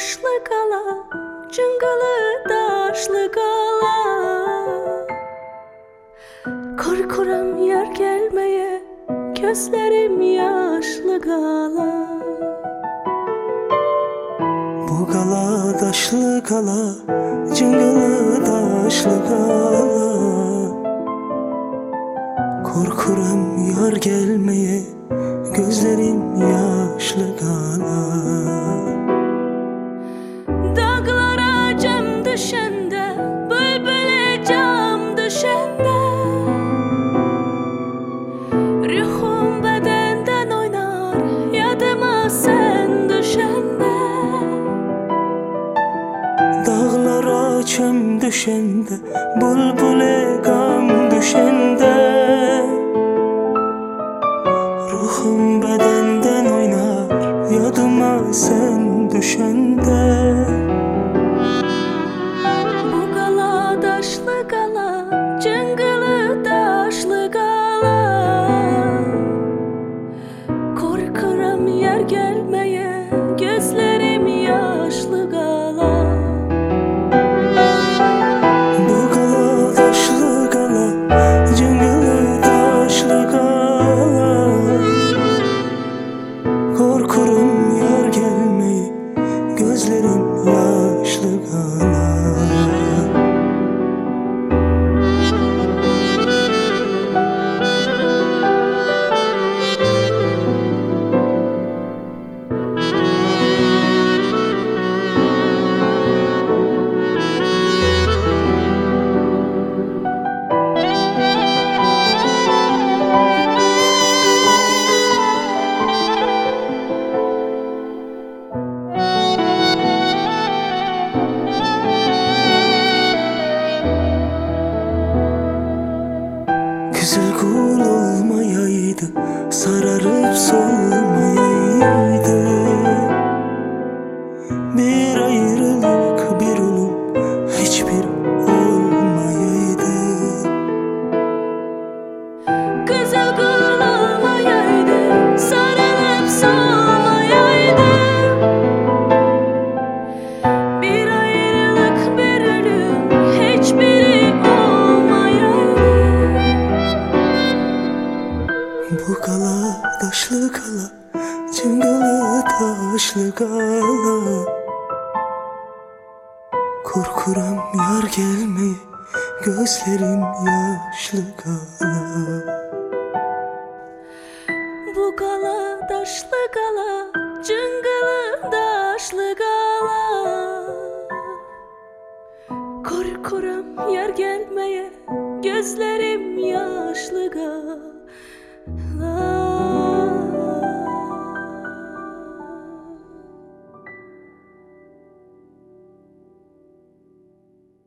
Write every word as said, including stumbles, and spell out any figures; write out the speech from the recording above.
daşlı qala, cınqılı daşlı qala. Korkuram yar gelmeye, gözlerim yaşlı qala. Bu qala daşlı qala, cınqılı daşlı qala. Korkuram yar gelmeye, gözlerim yaşlı qala. Dağlara cam düşende, bülbüle cam düşende, ruhum bedenden oynar, yadıma sen düşende. Dağlara çöm düşende, bülbüle gam düşende, ruhum bedenden oynar, yadıma sen düşende. Bu qala daşlı qala, cınqılı daşlı qala. Korkuram yar gelmeye, gözlerim yaşlı qala. Bu qala daşlı qala, cınqılı daşlı qala. Korkurum yar gelmeyi, gözlerim yaşlı qala. Güzel kul olmayaydı, sararıp solmayaydı. Bir ayrılık, bir ölüm, hiçbir olmayaydı. Güzel kul olmayaydı, sarılıp solmayaydı. Bir ayrılık, bir ölüm, hiçbiri olmayaydı. Bu qala daşlı qala, cınqılı daşlı qala. Korkuram yar gelmeyi, gözlerim yaşlı qala. Bu qala daşlı qala, cınqılı daşlı qala. Korkuram yar gelmeye, gözlerim yaşlı qala.